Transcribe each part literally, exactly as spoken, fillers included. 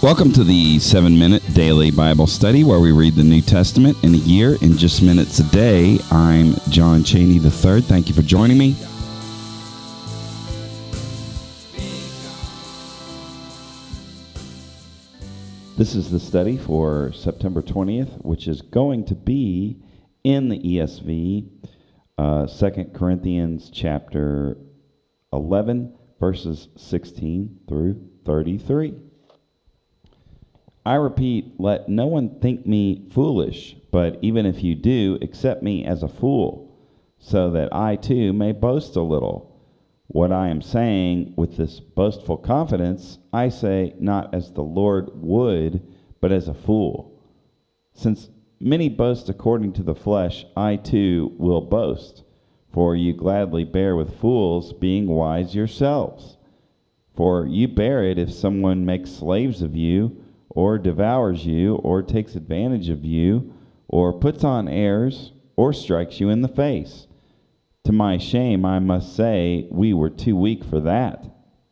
Welcome to the seven-minute daily Bible study where we read the New Testament in a year in just minutes a day. I'm John Cheney the third. Thank you for joining me. This is the study for September twentieth, which is going to be in the E S V, uh, Second Corinthians chapter eleven, verses sixteen through thirty-three. I repeat, let no one think me foolish, but even if you do, accept me as a fool, so that I too may boast a little. What I am saying with this boastful confidence, I say not as the Lord would, but as a fool. Since many boast according to the flesh, I too will boast. For you gladly bear with fools, being wise yourselves. For you bear it if someone makes slaves of you, or devours you, or takes advantage of you, or puts on airs, or strikes you in the face. To my shame, I must say, we were too weak for that.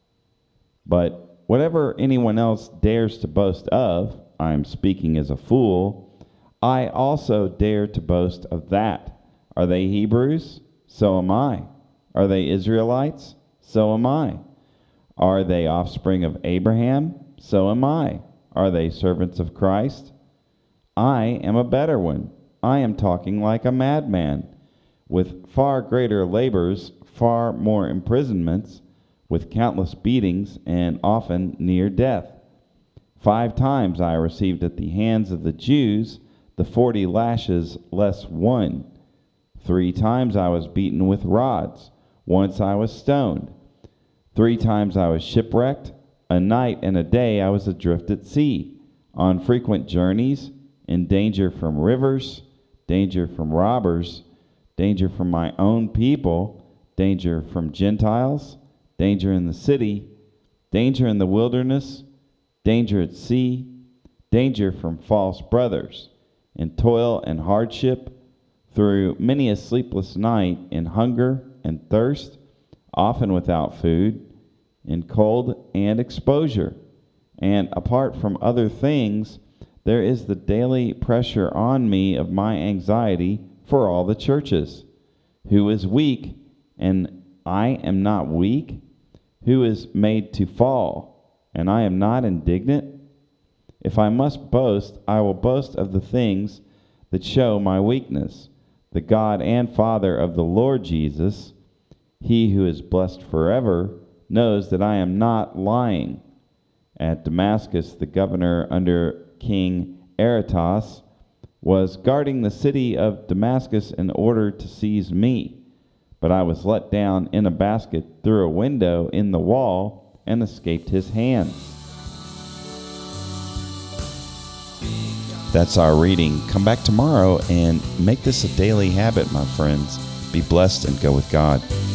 But whatever anyone else dares to boast of, I am speaking as a fool, I also dare to boast of that. Are they Hebrews? So am I. Are they Israelites? So am I. Are they offspring of Abraham? So am I. Are they servants of Christ? I am a better one. I am talking like a madman, with far greater labors, far more imprisonments, with countless beatings, and often near death. Five times I received at the hands of the Jews the forty lashes less one. Three times I was beaten with rods. Once I was stoned. Three times I was shipwrecked. A night and a day I was adrift at sea, on frequent journeys, in danger from rivers, danger from robbers, danger from my own people, danger from Gentiles, danger in the city, danger in the wilderness, danger at sea, danger from false brothers, in toil and hardship, through many a sleepless night, in hunger and thirst, often without food, in cold and exposure. And apart from other things, there is the daily pressure on me of my anxiety for all the churches. Who is weak, and I am not weak? Who is made to fall, and I am not indignant? If I must boast, I will boast of the things that show my weakness. The God and Father of the Lord Jesus, he who is blessed forever, knows that I am not lying. At Damascus, the governor under King Aretas was guarding the city of Damascus in order to seize me. But I was let down in a basket through a window in the wall and escaped his hands. That's our reading. Come back tomorrow and make this a daily habit, my friends. Be blessed and go with God.